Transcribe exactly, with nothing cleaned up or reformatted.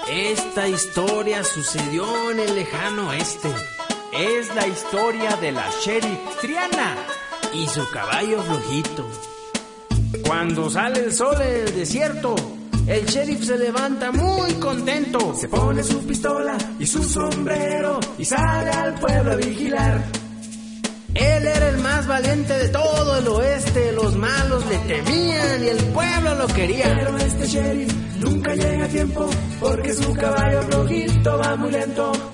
Esta historia sucedió en el lejano oeste. Es la historia de la sheriff Triana y su caballo flojito. Cuando sale el sol en el desierto, el sheriff se levanta muy contento. Se pone su pistola y su sombrero y sale al pueblo a vigilar. Él era el más valiente de todo el oeste. Los malos le temían y el pueblo lo quería. Pero este sheriff nunca llega a tiempo, porque su caballo flojito va muy lento.